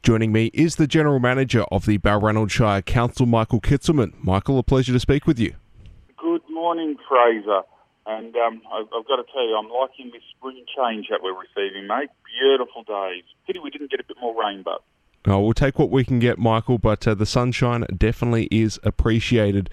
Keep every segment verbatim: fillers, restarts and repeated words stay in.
Joining me is the General Manager of the Balranald Shire Council, Michael Kitzelman. Michael, a pleasure to speak with you. Good morning, Fraser. And um, I've, I've got to tell you, I'm liking this spring change that we're receiving, mate. Beautiful days. Pity we didn't get a bit more rain, but... Oh, we'll take what we can get, Michael, but uh, the sunshine definitely is appreciated.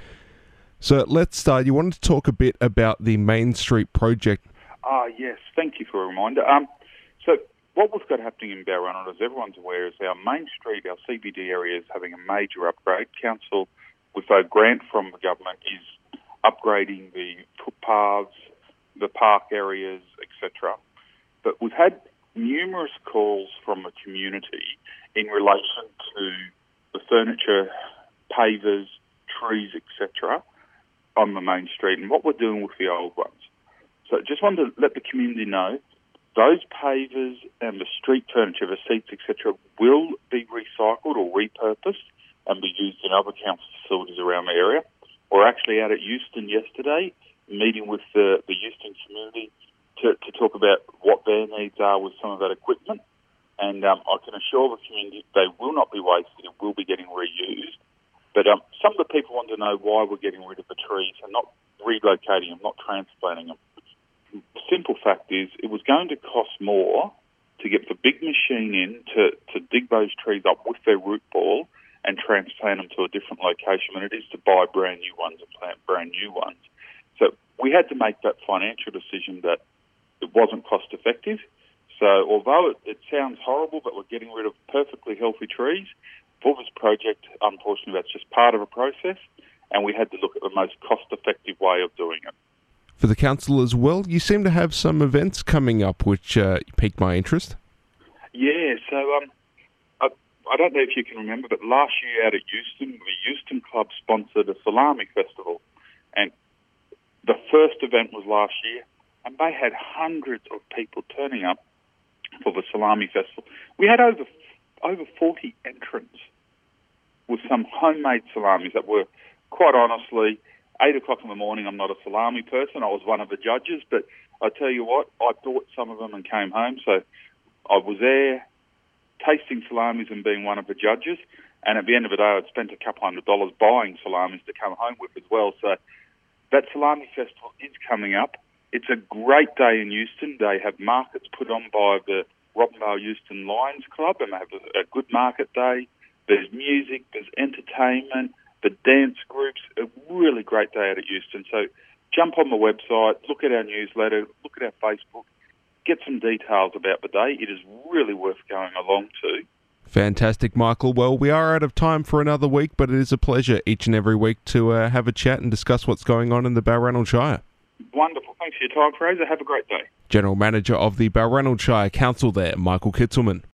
So let's start. You wanted to talk a bit about the Main Street project. Ah, yes. Thank you for a reminder. Um, so what we've got happening in Balranald, as everyone's aware, is our Main Street, our C B D area, is having a major upgrade. Council, with a grant from the government, is upgrading the footpaths, the park areas, et cetera. But we've had numerous calls from the community in relation to the furniture, pavers, trees, et cetera, on the Main Street and what we're doing with the old ones. So just wanted to let the community know those pavers and the street furniture, the seats, et cetera, will be recycled or repurposed and be used in other council facilities around the area. We're actually out at Euston yesterday, meeting with the, the Euston community to, to talk about what their needs are with some of that equipment. And um, I can assure the community they will not be wasted, it will be getting reused. But um, some of the people want to know why we're getting rid of the trees and not relocating them, not transplanting them. The simple fact is it was going to cost more to get the big machine in to, to dig those trees up with their root ball and transplant them to a different location than it is to buy brand new ones and plant brand new ones. So we had to make that financial decision that it wasn't cost effective. So although it, it sounds horrible, but we're getting rid of perfectly healthy trees, for this project, unfortunately, that's just part of a process, and we had to look at the most cost-effective way of doing it. For the council as well, you seem to have some events coming up which uh, piqued my interest. Yeah, so um, I, I don't know if you can remember, but last year out at Euston, the Euston Club sponsored a salami festival, and the first event was last year, and they had hundreds of people turning up for the salami festival. We had over over forty entrants with some homemade salamis that were, quite honestly, eight o'clock in the morning. I'm not a salami person. I was one of the judges, but I tell you what, I bought some of them and came home. So I was there tasting salamis and being one of the judges. And at the end of the day, I'd spent a couple hundred dollars buying salamis to come home with as well. So that salami festival is coming up. It's a great day in Euston. They have markets put on by the Robinvale Euston Lions Club, and they have a, a good market day. There's music, there's entertainment, the dance groups, a really great day out at Euston. So jump on the website, look at our newsletter, look at our Facebook, get some details about the day. It is really worth going along to. Fantastic, Michael. Well, we are out of time for another week, but it is a pleasure each and every week to uh, have a chat and discuss what's going on in the Balranald Shire. Wonderful. Thanks for your time, Fraser. Have a great day. General Manager of the Balranald Shire Council there, Michael Kitzelman.